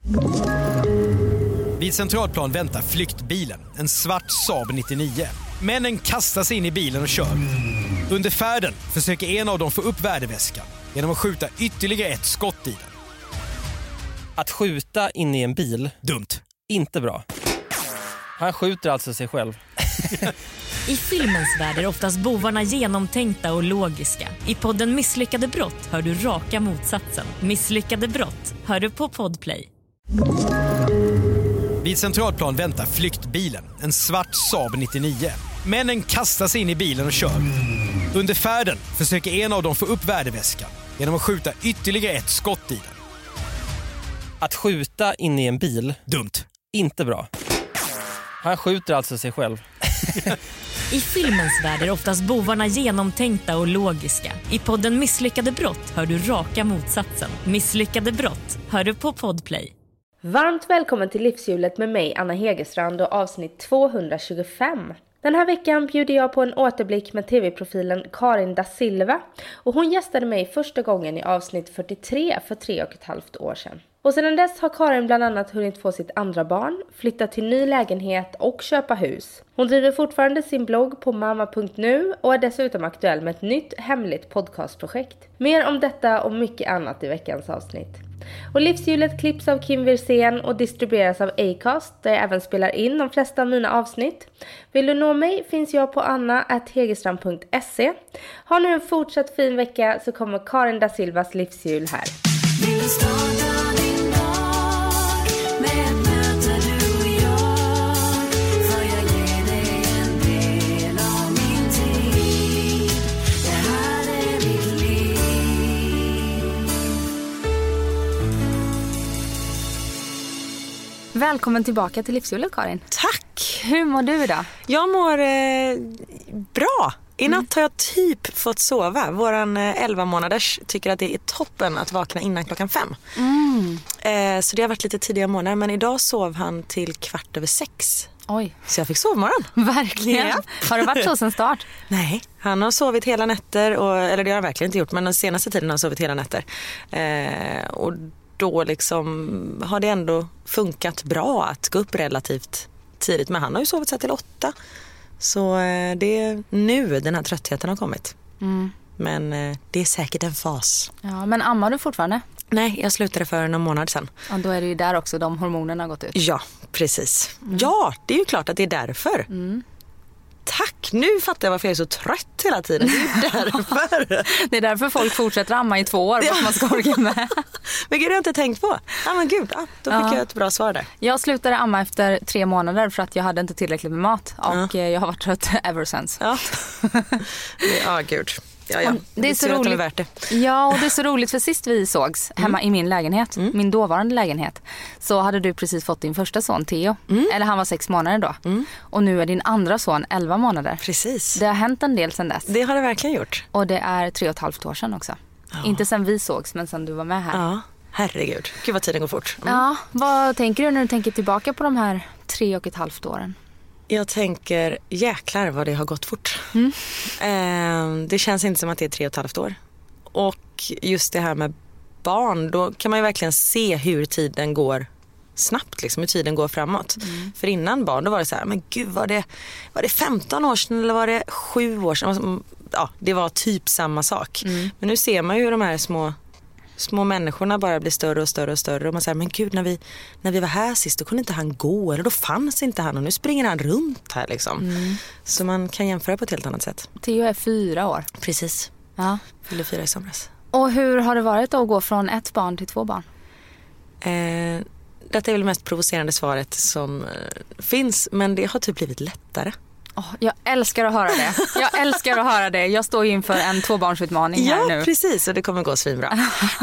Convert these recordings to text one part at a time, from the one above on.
Vid Centralplan väntar flyktbilen, en svart Saab 99. Männen kastar sig in i bilen och kör. Under färden försöker en av dem få upp värdeväskan genom att skjuta ytterligare ett skott i den. Att skjuta in i en bil, Dumt. inte bra. Han skjuter alltså sig själv. I filmens värld är oftast bovarna genomtänkta och logiska. I podden Misslyckade brott hör du raka motsatsen. Misslyckade brott hör du på Podplay. Vid Centralplan väntar flyktbilen, en svart Saab 99. Männen kastar sig in i bilen och kör. Under färden försöker en av dem få upp värdeväskan genom att skjuta ytterligare ett skott i den. Att skjuta in i en bil, Dumt. inte bra. Han skjuter alltså sig själv. I filmens värld är oftast bovarna genomtänkta och logiska. I podden Misslyckade brott hör du raka motsatsen. Misslyckade brott hör du på Podplay. Varmt välkommen till Livshjulet med mig, Anna Hegerstrand, och avsnitt 225. Den här veckan bjuder jag på en återblick med tv-profilen Karin da Silva, och hon gästade mig första gången i avsnitt 43 för 3,5 år sedan. Och sedan dess har Karin bland annat hunnit få sitt andra barn, flytta till ny lägenhet och köpa hus. Hon driver fortfarande sin blogg på mamma.nu och är dessutom aktuell med ett nytt hemligt podcastprojekt. Mer om detta och mycket annat i veckans avsnitt. Och Livshjulet klipps av Kim Wirsén och distribueras av Acast, där jag även spelar in de flesta av mina avsnitt. Vill du nå mig finns jag på anna@hegerstrand.se. Ha nu en fortsatt fin vecka, så kommer Karin da Silvas livshjul här. Välkommen tillbaka till Livshjulet, Karin. Tack! Hur mår du idag? Jag mår bra. I natt har jag typ fått sova. Våran 11 månaders tycker att det är toppen att vakna innan 5:00. Så det har varit lite tidiga månader. Men idag sov han till 5:15. Oj. Så jag fick sovmorgon. Verkligen. Ja. Har det varit så sen start? Nej, han har sovit hela nätter. Eller det har han verkligen inte gjort. Men den senaste tiden har han sovit hela nätter. Och då liksom har det ändå funkat bra att gå upp relativt tidigt. Men han har ju sovit sig till 8. Så det är nu den här tröttheten har kommit. Men det är säkert en fas. Ja, men ammar du fortfarande? Nej, jag slutade för någon månad sedan. Ja, då är det ju där också de hormonerna har gått ut. Ja, precis. Ja, det är ju klart att det är därför. Tack, nu fattar jag varför jag är så trött hela tiden. Det är därför. Det är därför folk fortsätter amma i 2 år, vad man ska orka med. Men gud, det har jag inte tänkt på. Ja, men gud, då fick jag ett bra svar där. Jag slutade amma efter 3 månader för att jag hade inte tillräckligt med mat. Och jag har varit trött ever since. Ja, gud. Ja. Det är så roligt. Värt det. Ja, och det är så roligt, för sist vi sågs hemma i min lägenhet, min dåvarande lägenhet, så hade du precis fått din första son, Theo. Eller han var 6 månader då. Och nu är din andra son 11 månader. Precis. Det har hänt en del sedan dess. Det har det verkligen gjort. Och det är 3,5 år sedan också. Inte sedan vi sågs, men sedan du var med här. Ja, herregud. Gud vad tiden går fort. Ja, vad tänker du när du tänker tillbaka på de här 3,5 åren? Jag tänker, jäklar vad det har gått fort. Det känns inte som att det är 3,5 år. Och just det här med barn, då kan man ju verkligen se hur tiden går snabbt, liksom, hur tiden går framåt. För innan barn, då var det så här, men gud, var det 15 år sedan eller var det 7 år sedan? Ja, det var typ samma sak. Men nu ser man ju hur de här små människorna bara blir större och större och större. Och man säger, men gud, när vi var här sist, då kunde inte han gå. Eller då fanns inte han. Och nu springer han runt här liksom. Så man kan jämföra på ett helt annat sätt. Theo är 4 år. Precis. Ja. Fyllde 4 i somras. Och hur har det varit att gå från 1 barn till 2 barn? Detta är väl det mest provocerande svaret som finns. Men det har typ blivit lättare. Jag älskar att höra det. Jag står ju inför en 2-barnsutmaning här nu. Ja, precis. Och det kommer gå svinbra.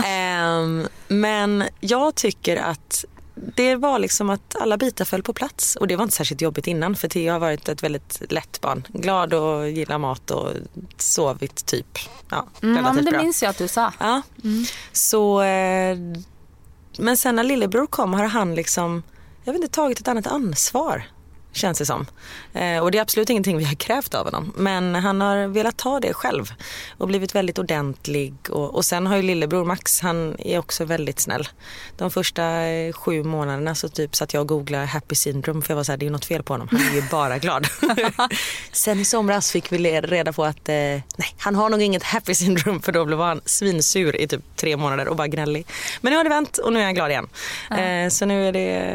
Men jag tycker att det var liksom att alla bitar föll på plats. Och det var inte särskilt jobbigt innan. För Theo har varit ett väldigt lätt barn. Glad och gillar mat och sovit typ. Ja, relativt men det bra. minns jag att du sa. Ja. Så, men sen när lillebror kom har han liksom, jag vet inte, tagit ett annat ansvar. känns det som. Och det är absolut ingenting vi har krävt av honom. Men han har velat ta det själv och blivit väldigt ordentlig. Och sen har ju lillebror Max, han är också väldigt snäll. De första 7 månaderna så typ satt jag och googlade happy syndrome, för jag var så här, det är något fel på honom. Han är ju bara glad. Sen i somras fick vi reda på att nej, han har nog inget happy syndrome, för då blev han svinsur i typ 3 månader och bara gnällig. Men nu har det vänt och nu är jag glad igen. Så nu är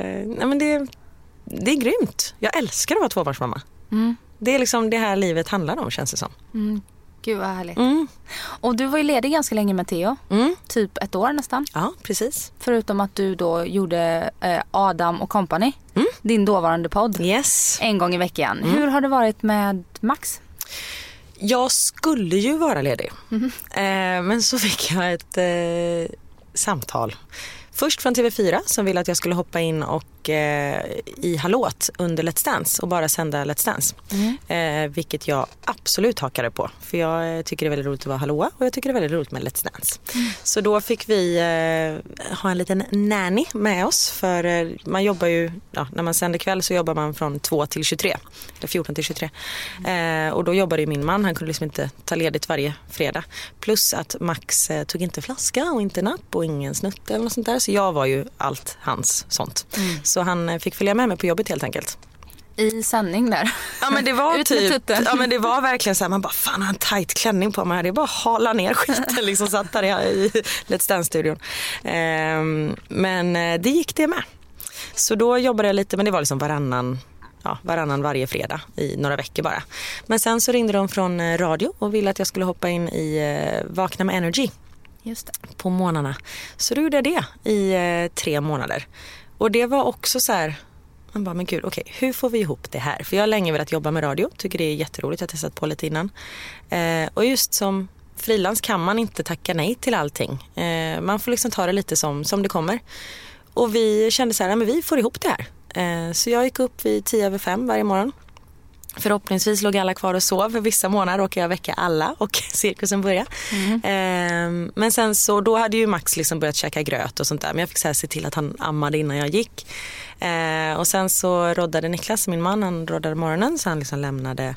det är grymt. Jag älskar att vara tvåbarnsmamma. Det är liksom det här livet handlar om, känns det som. Gud vad härligt. Och du var ju ledig ganska länge med Theo. Typ 1 år nästan. Ja, precis. Förutom att du då gjorde Adam och Company. Din dåvarande podd. Yes. En gång i veckan. Hur har det varit med Max? Jag skulle ju vara ledig. Men så fick jag ett samtal. Först från TV4 som ville att jag skulle hoppa in och i Hallåt under Let's Dance och bara sända Let's Dance. Vilket jag absolut hakade på. För jag tycker det är väldigt roligt att vara hallåa och jag tycker det är väldigt roligt med Let's Dance. Så då fick vi ha en liten nanny med oss. För man jobbar ju, när man sänder kväll så jobbar man från 2 till 23. Eller 14 till 23. Och då jobbade ju min man, han kunde liksom inte ta ledigt varje fredag. Plus att Max tog inte flaska och inte napp och ingen snutt eller något sånt där. Så jag var ju allt hans sånt. Så han fick följa med mig på jobbet helt enkelt. I sändning där. Ja, men det var typ, ja, men det var verkligen så här, man bara fan, har en tight klänning på mig. Det är bara hala ner skiten liksom, satt där i Let's Dance-studion. Men det gick det med. Så då jobbade jag lite, men det var liksom varannan varje fredag i några veckor bara. Men sen så ringde de från radio och ville att jag skulle hoppa in i Vakna med Energy. Just det. På månaderna. Så då gjorde jag det i 3 månader. Och det var också så här, man bara, men gud, okej, hur får vi ihop det här? För jag har länge velat jobba med radio, tycker det är jätteroligt, jag har testat på lite innan. Och just som frilans kan man inte tacka nej till allting. Man får liksom ta det lite som det kommer. Och vi kände så här, men vi får ihop det här. Så jag gick upp vid 10:05 varje morgon. Förhoppningsvis låg alla kvar och sov. För vissa månader åker jag väcka alla och cirkusen börjar. Men sen så då hade ju Max liksom börjat käka gröt och sånt där. Men jag fick så här se till att han ammade innan jag gick. Och sen så roddade Niklas, min man, han roddade morgonen. Så han liksom lämnade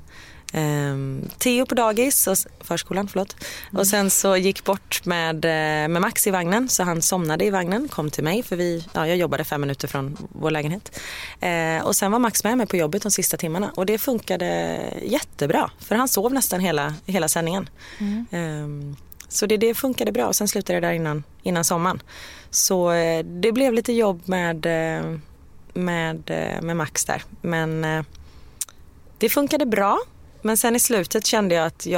Theo på dagis och förskolan, och sen så gick bort med Max i vagnen, så han somnade i vagnen, kom till mig för jag jobbade 5 minuter från vår lägenhet, och sen var Max med mig på jobbet de sista timmarna och det funkade jättebra för han sov nästan hela sändningen. Så det funkade bra och sen slutade det där innan sommaren, så det blev lite jobb med Max där, men det funkade bra. Men sen i slutet kände jag att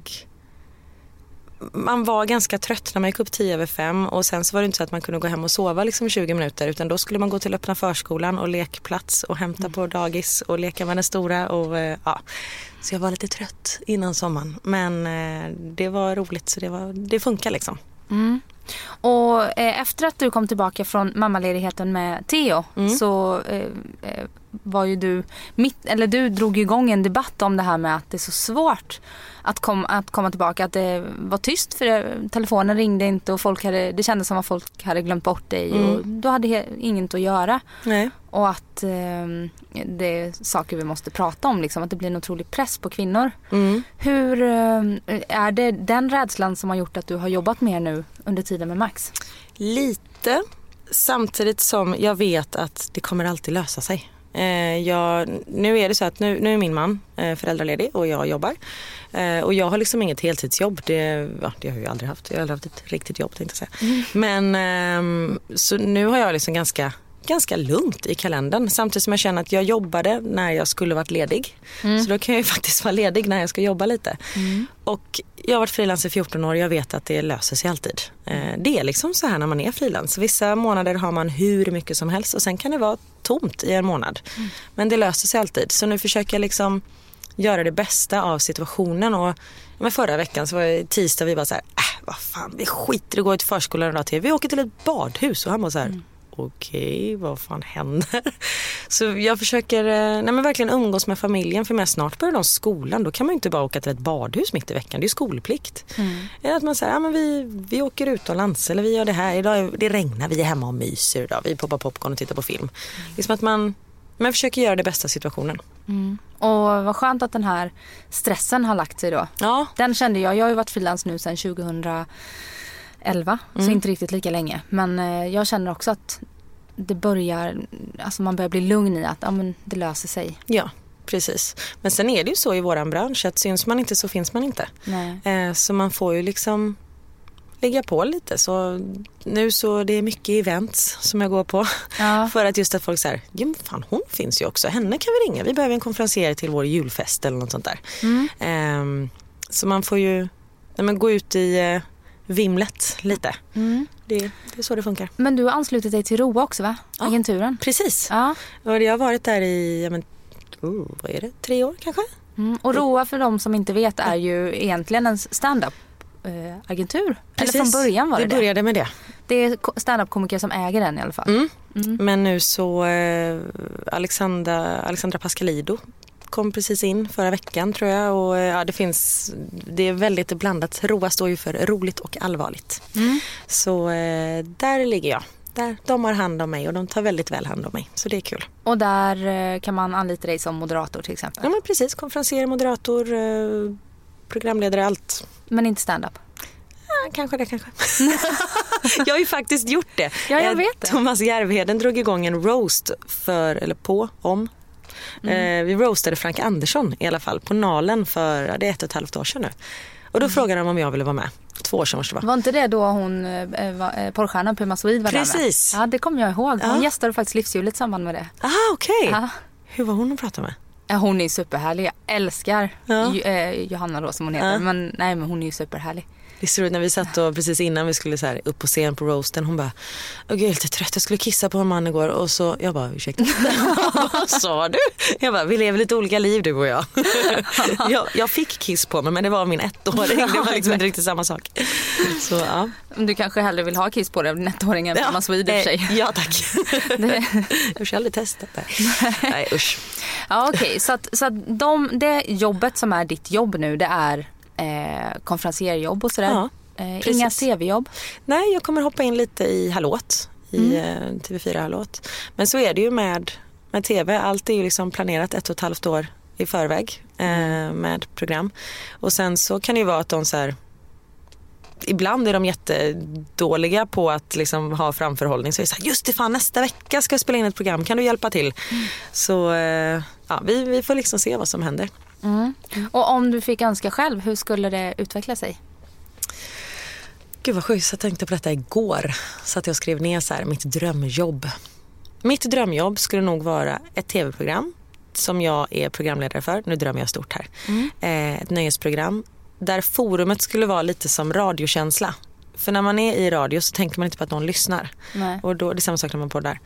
man var ganska trött när man gick upp 10:05 och sen så var det inte så att man kunde gå hem och sova liksom 20 minuter, utan då skulle man gå till öppna förskolan och lekplats och hämta på dagis och leka med den stora och så jag var lite trött innan sommaren, men det var roligt, så det funkar liksom. Och efter att du kom tillbaka från mammaledigheten med Theo så var ju du drog igång en debatt om det här med att det är så svårt att komma tillbaka, att det var tyst för telefonen ringde inte och det kändes som att folk hade glömt bort dig och du hade inget att göra. Nej. Och att det är saker vi måste prata om, liksom, att det blir en otrolig press på kvinnor. Hur är det den rädslan som har gjort att du har jobbat mer nu under tiden med Max? Lite, samtidigt som jag vet att det kommer alltid lösa sig. Nu är det så att nu är min man föräldraledig och jag jobbar. Och jag har liksom inget heltidsjobb. Det har jag ju aldrig haft. Jag har aldrig haft ett riktigt jobb, tänkte jag säga. Men så nu har jag liksom ganska lugnt i kalendern. Samtidigt som jag känner att jag jobbade när jag skulle varit ledig. Så då kan jag ju faktiskt vara ledig när jag ska jobba lite. Och jag har varit frilans i 14 år och jag vet att det löser sig alltid. Det är liksom så här när man är frilans. Vissa månader har man hur mycket som helst och sen kan det vara tomt i en månad. Men det löser sig alltid. Så nu försöker jag liksom göra det bästa av situationen. Och förra veckan så var det tisdag, vi var så här, vad fan, vi skiter i att gå till förskolan idag till. Vi åker till ett badhus och han var så här, okej, vad fan händer? Så jag försöker verkligen umgås med familjen, för med snart börjar de skolan. Då kan man ju inte bara åka till ett badhus mitt i veckan, det är ju skolplikt. Eller att man säger, men vi åker utomlands, eller vi gör det här, idag det regnar, vi är hemma och myser idag, vi poppar popcorn och tittar på film. Liksom att man Men försöker göra det bästa av situationen. Och vad skönt att den här stressen har lagt sig då. Ja. Den kände jag har ju varit frilans nu sedan 2011. Så inte riktigt lika länge. Men jag känner också att det börjar, alltså man börjar bli lugn i att men det löser sig. Ja, precis. Men sen är det ju så i våran bransch att syns man inte så finns man inte. Nej. Så man får ju liksom lägga på lite. Så nu så det är mycket events som jag går på. Ja. För att just att folk säger, ja fan hon finns ju också. Henne kan vi ringa. Vi behöver en konferencier till vår julfest eller något sånt där. Så man får ju gå ut i vimlet lite. Det är så det funkar. Men du har anslutit dig till Roa också, va? Ja, agenturen. Precis. Ja. Och jag har varit där i vad är det? 3 år kanske? Och Roa, för de som inte vet, är ju egentligen en stand-up agentur. Precis. Eller från början var det. Det började med det. Det är stand-up-komiker som äger den i alla fall. Men nu så Alexandra Pascalido kom precis in förra veckan tror jag. Och det är väldigt blandat. Roa står ju för roligt och allvarligt. Så där ligger jag. De har hand om mig och de tar väldigt väl hand om mig. Så det är kul. Och där kan man anlita dig som moderator till exempel? Ja men precis, konferenser, moderator, programledare, allt. Men inte stand-up? Ja, kanske. Jag har ju faktiskt gjort det. Ja, jag vet det. Thomas Järvheden drog igång en roast vi roastade Frank Andersson i alla fall på Nalen för det är 1,5 år sedan nu. Och då frågade de om jag ville vara med. 2 år sedan måste det vara. Var inte det då hon porrstjärnan Puma Swede var Precis. där med? Ja, det kommer jag ihåg. Hon gästade faktiskt Livshjulet i samband med det. Okej. Ja. Hur var hon att prata med? Ja, hon är superhärlig. Jag älskar Johanna då som hon heter. Men hon är ju superhärlig. Det är så roligt när vi satt och precis innan vi skulle så här upp på scen på roasten. Hon bara, jag är lite trött, jag skulle kissa på en man igår. Och så, jag bara, ursäkta. Vad sa du? Jag bara, vi lever lite olika liv du och jag. Jag fick kiss på mig men det var min 1-åring. Det var liksom inte riktigt samma sak. Så ja. Du kanske hellre vill ha kiss på dig av din 1-åring än Puma Swede i sig. Ja tack. Jag har aldrig testat det. Nej usch. Ja okej, så att det jobbet som är ditt jobb nu, det är konferensierjobb och sådär. Ja, inga tv-jobb? Nej, jag kommer hoppa in lite i Hallåt, i TV4 Hallåt. Men så är det ju med tv. Allt är ju liksom planerat 1,5 år i förväg med program. Och sen så kan det ju vara att de så här, ibland är de jättedåliga på att liksom ha framförhållning. Så är det så här, just det fan, nästa vecka ska jag spela in ett program. Kan du hjälpa till? Så vi får liksom se vad som händer. Och om du fick önska själv, hur skulle det utveckla sig? Gud vad sjukt, jag tänkte på detta igår. Så att jag skrev ner så här, mitt drömjobb. Mitt drömjobb skulle nog vara ett tv-program som jag är programledare för. Nu drömmer jag stort här. Ett nöjesprogram där forumet skulle vara lite som radiokänsla. För när man är i radio så tänker man inte på att någon lyssnar. Nej. Och då, det är samma sak när man poddar.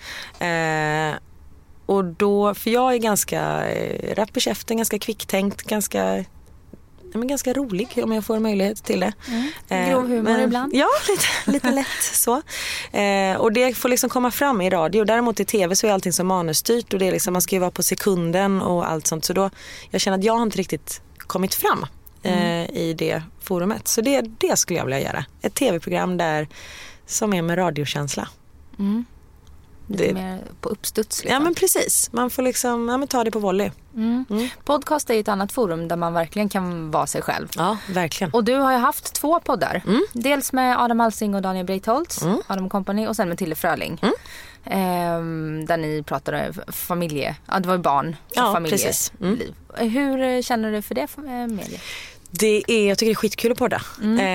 Och då, för jag är ganska rapp i käften, ganska kvicktänkt, ganska rolig om jag får möjlighet till det. Grov humor ibland. Ja, lite lätt så. Och det får liksom komma fram i radio. Däremot i tv så är allting så manusstyrt och det är liksom, man ska ju vara på sekunden och allt sånt. Så då, jag känner att jag har inte riktigt kommit fram i det forumet. Så det skulle jag vilja göra. Ett tv-program där som är med radiokänsla. Lite mer på uppstuds liksom. Ja men precis, man får liksom ta det på volley. Podcast är ett annat forum där man verkligen kan vara sig själv. Ja, verkligen. Och du har ju haft 2 poddar. Dels med Adam Alsing och Daniel Breitholtz, Adam Company, och sen med Tilde Fröling. Där ni pratade familje, det var ju barn, familjeliv. Hur känner du för det mediet? Jag tycker det är skitkul att podda.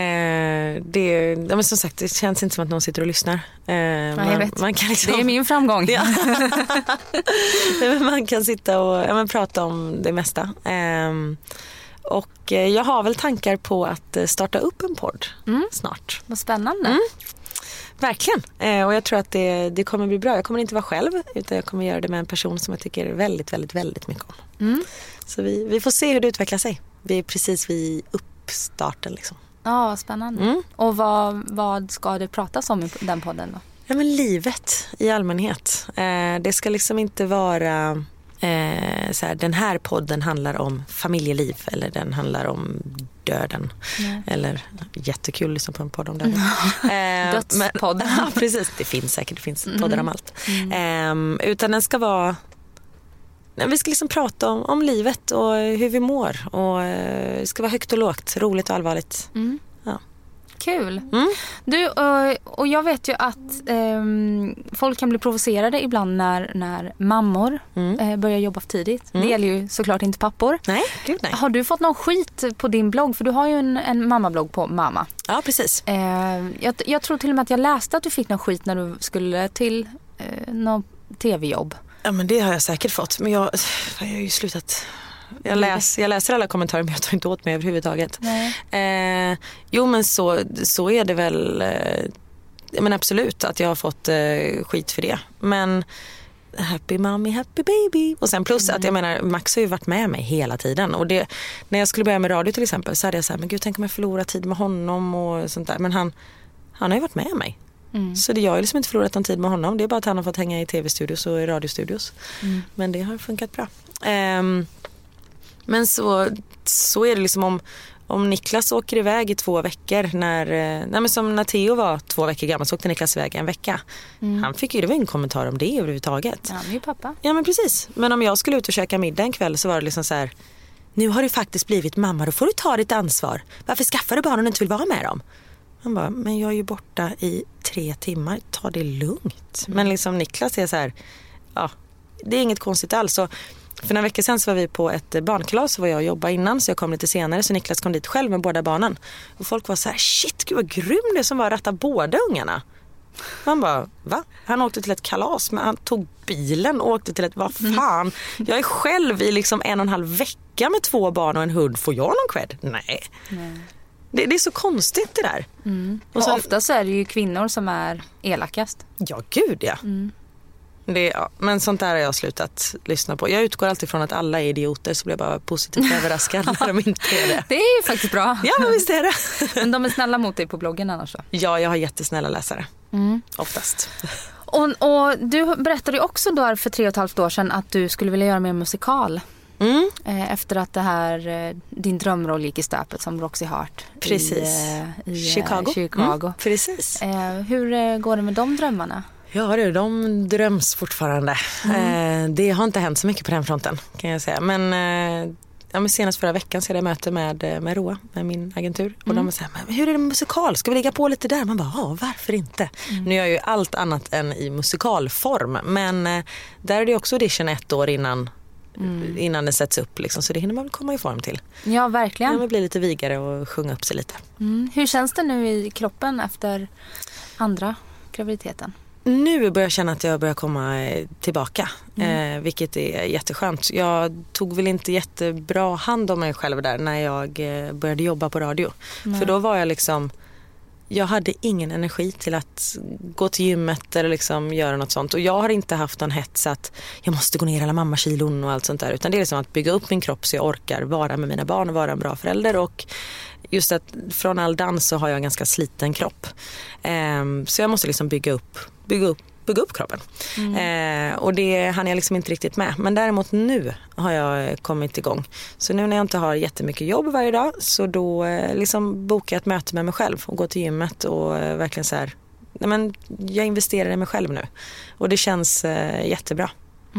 Men som sagt, det känns inte som att någon sitter och lyssnar. Jag vet. Man kan liksom, det är min framgång. Ja. Man kan sitta och prata om det mesta. Och jag har väl tankar på att starta upp en podd snart. Vad spännande. Verkligen. Och jag tror att det kommer bli bra. Jag kommer inte vara själv, utan jag kommer göra det med en person som jag tycker väldigt, väldigt, väldigt mycket om. Så vi får se hur det utvecklar sig. Vi är precis vid uppstarten liksom. Ja, vad spännande. Och vad ska det pratas om i den podden då? Ja, men livet i allmänhet. Det ska liksom inte vara så här, den här podden handlar om familjeliv eller den handlar om döden. Eller jättekul att lyssna på en podd om döden. Dödspodd. Ja, precis. Det finns poddar om allt. Utan den ska vara vi ska liksom prata om livet och hur vi mår. Och det ska vara högt och lågt, roligt och allvarligt. Ja. Kul. Du, och jag vet ju att folk kan bli provocerade ibland när mammor börjar jobba för tidigt. Det gäller ju såklart inte pappor. Nej, gud nej. Har du fått någon skit på din blogg? För du har ju en mammablogg på Mamma. Ja, precis. Jag tror till och med att jag läste att du fick någon skit när du skulle till någon tv-jobb. Ja, men det har jag säkert fått. Men jag har ju slutat... Jag läser alla kommentarer, men jag tar inte åt mig överhuvudtaget. Jo, men så är det väl. Men absolut att jag har fått skit för det. Men happy mommy, happy baby. Och sen plus att jag menar, Max har ju varit med mig hela tiden. Och det, när jag skulle börja med radio till exempel, så hade jag så här, men gud, tänk om jag förlorar tid med honom och sånt där. Men han har ju varit med mig. Så jag har liksom inte förlorat någon tid med honom. Det är bara att han har fått hänga i tv-studios och i radiostudios. Men det har funkat bra. Men så är det liksom om Niklas åker iväg i 2 veckor som när Theo var 2 veckor gammal, så åkte Niklas iväg en vecka. Han fick ju, det var ingen kommentar om det överhuvudtaget. Ja, han är ju pappa. Ja, men precis. Men om jag skulle ut och käka middag en kväll, så var det liksom så här: nu har du faktiskt blivit mamma, då får du ta ditt ansvar. Varför skaffar du barn om du inte vill vara med dem? Han bara, men jag är ju borta i 3 timmar, ta det lugnt. Men liksom Niklas är så här, ja, det är inget konstigt alls. Så för några veckor sedan så var vi på ett barnkalas, så var jag och jobbade innan, så jag kom lite senare, så Niklas kom dit själv med båda barnen. Och folk var så här, shit, gud vad grym det som var att ratta båda ungarna. Man bara, va? Han åkte till ett kalas, men han tog bilen och åkte till ett, vad fan? Jag är själv i liksom 1,5 vecka med 2 barn och en hund, får jag någon cred? Nej. Det är så konstigt det där. Och så, ofta så är det ju kvinnor som är elakast. Ja, gud ja. Men sånt där har jag slutat lyssna på. Jag utgår alltid från att alla är idioter, så blir jag bara positivt överraskad när de inte är det. Det är ju faktiskt bra. Ja, men visst är det. Men de är snälla mot dig på bloggen annars då? Ja, jag har jättesnälla läsare. Oftast. Och du berättade ju också då för 3,5 år sedan att du skulle vilja göra mer musikal. Efter att det här, din drömroll gick i stöpet som Roxy Hart. Precis. I Chicago. Precis. Hur går det med de drömmarna? Ja, de dröms fortfarande. Det har inte hänt så mycket på den fronten, kan jag säga. Men senast förra veckan så hade jag möte med Roa, med min agentur. Och de var så här, men hur är det med musikal? Ska vi lägga på lite där? Man bara, ja, varför inte? Nu är jag ju allt annat än i musikalform. Men där är det också audition 1 år innan det sätts upp. Liksom. Så det hinner man väl komma i form till. Ja, verkligen. Man blir lite vigare och sjunga upp sig lite. Hur känns det nu i kroppen efter andra graviditeten? Nu börjar jag känna att jag börjar komma tillbaka, vilket är jätteskönt. Jag tog väl inte jättebra hand om mig själv där när jag började jobba på radio. För då var jag liksom, jag hade ingen energi till att gå till gymmet eller liksom göra något sånt. Och jag har inte haft någon hets att jag måste gå ner alla mammakilon och allt sånt där. Utan det är liksom att bygga upp min kropp så jag orkar vara med mina barn och vara en bra förälder. Och just att från all dans så har jag en ganska sliten kropp. Så jag måste liksom bygga upp kroppen. Och det hann jag liksom inte riktigt med. Men däremot nu har jag kommit igång. Så nu när jag inte har jättemycket jobb varje dag, så då liksom bokar jag ett möte med mig själv och går till gymmet och verkligen så här, nej men jag investerar i mig själv nu. Och det känns jättebra.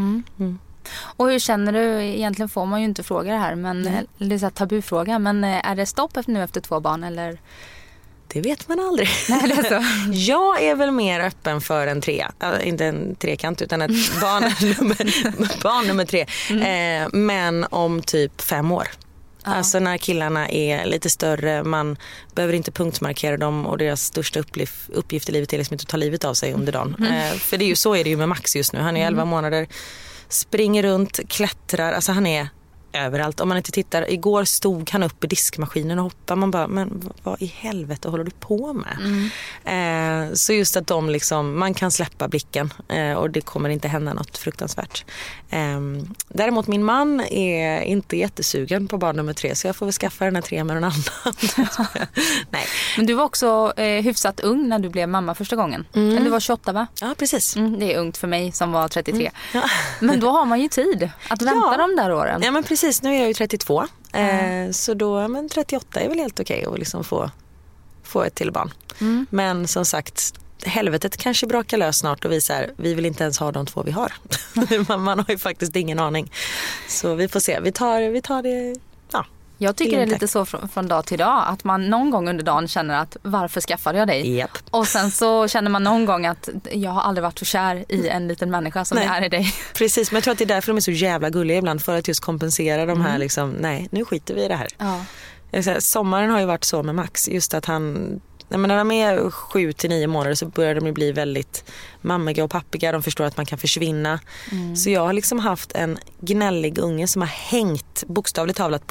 Och hur känner du? Egentligen får man ju inte fråga det här, men det är så här tabufråga, men är det stopp nu efter 2 barn eller? Det vet man aldrig. Nej, det är så. Jag är väl mer öppen för en 3. Inte en trekant, utan ett barn nummer 3. Men om typ 5 år. Ja. Alltså när killarna är lite större, man behöver inte punktmarkera dem, och deras största uppgift i livet är liksom inte att ta livet av sig under dagen. För det är ju så är det ju med Max just nu. Han är 11 månader, springer runt, klättrar, alltså han är överallt. Om man inte tittar, igår stod han upp i diskmaskinen och hoppade. Man bara, men vad i helvete håller du på med? Så just att de liksom, man kan släppa blicken och det kommer inte hända något fruktansvärt. Däremot min man är inte jättesugen på barn nummer 3, så jag får väl skaffa den här 3 med någon annan. Nej. Men du var också hyfsat ung när du blev mamma första gången. Eller du var 28, va? Ja, precis. Det är ungt för mig som var 33. Ja. Men då har man ju tid att vänta de där åren. Ja, men precis. Nu är jag ju 32. Så då, men 38 är väl helt okej att liksom få ett till barn. Men som sagt, helvetet kanske brakar lös snart och vi vill inte ens ha de 2 vi har. Man har ju faktiskt ingen aning. Så vi får se. Vi tar det. Ja. Jag tycker det är lite så från dag till dag att man någon gång under dagen känner att varför skaffade jag dig? Yep. Och sen så känner man någon gång att jag har aldrig varit så kär i en liten människa som jag är i dig. Precis, men jag tror att det är därför de är så jävla gulliga ibland, för att just kompensera de här liksom, nej, nu skiter vi i det här. Ja. Sommaren har ju varit så med Max, just att när de är 7 till 9 månader så börjar de bli väldigt mammiga och pappiga. De förstår att man kan försvinna. Så jag har liksom haft en gnällig unge som har hängt bokstavligt talat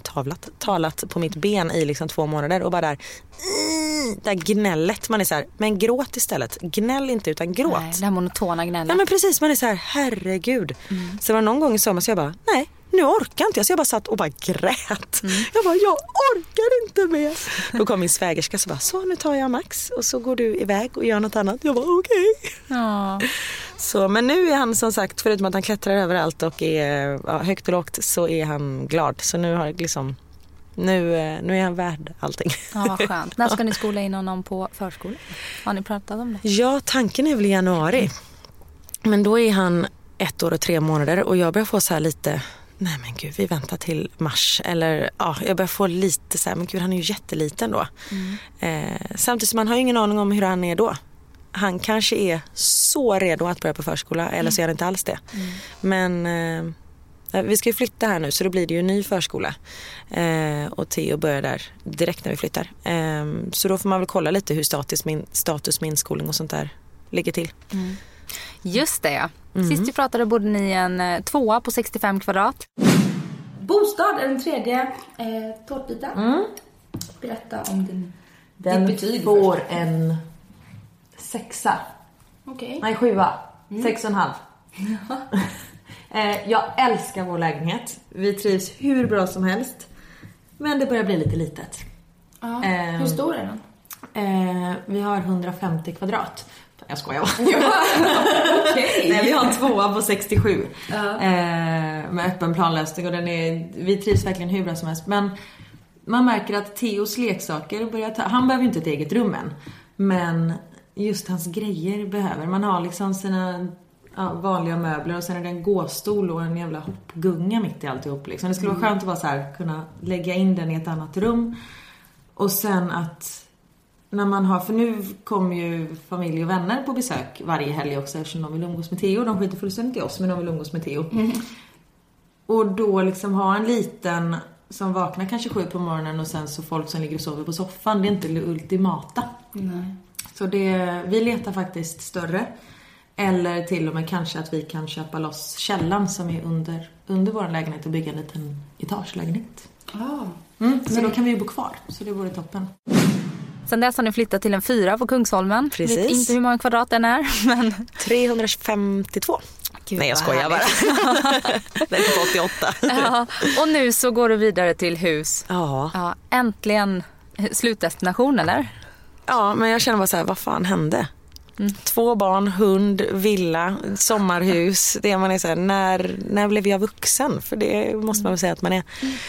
på mitt ben i liksom 2 månader och bara där gnället. Man är så här, men gråt istället. Gnäll inte utan gråt. Nej, det här monotona gnället. Ja, men precis, man är så här, herregud. Så var det någon gång i sommar så jag bara, nej, nu orkar inte jag. Så jag bara satt och bara grät. Jag orkar inte mer. Då kom min svägerska så bara, så nu tar jag Max och så går du iväg och gör något annat. Jag bara, okej. Ja. Så, men nu är han som sagt, förutom att han klättrar överallt och är högt och lågt, så är han glad. Så nu har jag liksom, nu är han värd allting. Ja, vad skönt. När ska ni skola in honom på förskolan? Har ni pratat om det? Ja, tanken är väl i januari. Men då är han 1 år och 3 månader och jag börjar få så här lite, nej men gud, vi väntar till mars. Eller jag börjar få lite så här, men gud, han är ju jätteliten då. Samtidigt som man har ju ingen aning om hur han är då. Han kanske är så redo att börja på förskola, eller så är han inte alls det. Men vi ska ju flytta här nu, så då blir det ju en ny förskola. Och Theo börjar där direkt när vi flyttar. Så då får man väl kolla lite hur status med inskolning och sånt där ligger till. Just det, ja. Sist vi pratade bodde ni i en 2 på 65 kvadrat. Bostad är den 3:e tårtbiten. Berätta om ditt betyg. Den får en 6. Okej. Nej, 7. 6,5. Jag älskar vår lägenhet. Vi trivs hur bra som helst. Men det börjar bli lite litet. Ja. Hur stor är den? Vi har 150 kvadrat. Jag skojar bara. Okej. Nej, vi har en 2 på 67. Med öppen planlösning. Och vi trivs verkligen hur bra som helst. Men man märker att Theos leksaker börjar han behöver inte ett eget rum än. Men just hans grejer behöver. Man har liksom sina vanliga möbler och sen är det en gåstol och en jävla hoppgunga mitt i alltihop. Liksom. Det skulle vara skönt att bara så här, kunna lägga in den i ett annat rum. Och sen att när man har, för nu kommer ju familj och vänner på besök varje helg också eftersom de vill umgås med Theo. De skiter fullständigt i oss, men de vill umgås med Theo. Och då liksom ha en liten som vaknar kanske 7 på morgonen och sen så folk som ligger och sover på soffan. Det är inte det ultimata. Nej. Så vi letar faktiskt större. Eller till och med kanske att vi kan köpa loss källan som är under vår lägenhet och bygga en liten etagelägenhet. Så då kan vi ju bo kvar. Så det vore toppen. Sen dess har ni flyttat till en 4 på Kungsholmen. Precis. Vet inte hur många kvadrat den är. Men 352. Gud, nej, jag skojar bara. Den är på 88. Ja, och nu så går du vidare till hus. Ja. Äntligen slutdestination, eller? Ja, men jag känner bara så här, vad fan hände? 2 barn, hund, villa, sommarhus. Det man är så här, när blev jag vuxen? För det måste man väl säga att man är.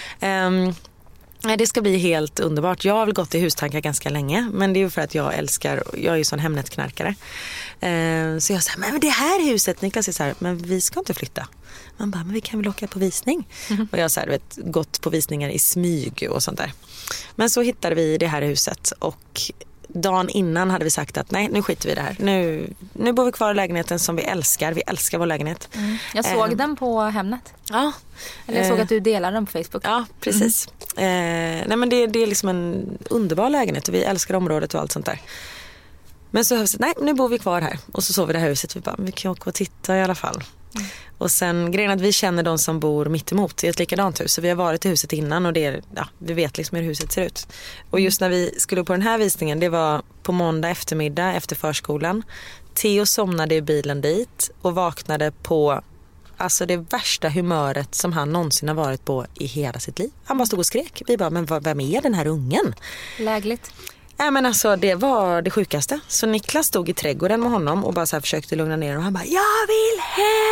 Det ska bli helt underbart. Jag har väl gått i hustankar ganska länge, men det är ju för att jag är ju sån Hemnet-knarkare. Så jag säger, men det här huset, Niklas är så här, men vi ska inte flytta. Man bara, men vi kan väl åka på visning. Och jag har så här, gått på visningar i smyg och sånt där. Men så hittade vi det här huset och dagen innan hade vi sagt att nej, nu skiter vi i det här. Nu bor vi kvar i lägenheten som vi älskar. Vi älskar vår lägenhet. Jag såg den på Hemnet. Ja. Eller jag såg att du delar den på Facebook. Ja, precis. Nej, men det är liksom en underbar lägenhet och vi älskar området och allt sånt där. Men så nej, nu bor vi kvar här. Och så såg vi det här huset. Vi bara, vi kan åka och titta i alla fall. Och sen grejen att vi känner de som bor mitt emot i ett likadant hus. Så vi har varit i huset innan och vi vet liksom hur huset ser ut. Och just när vi skulle på den här visningen, det var på måndag eftermiddag efter förskolan. Theo somnade i bilen dit och vaknade på alltså det värsta humöret som han någonsin har varit på i hela sitt liv. Han bara stod och skrek. Vi bara, men vem är den här ungen? Lägligt. Ja, men alltså det var det sjukaste. Så Niklas stod i trädgården med honom och bara så här försökte lugna ner honom. Och han bara, jag vill hem!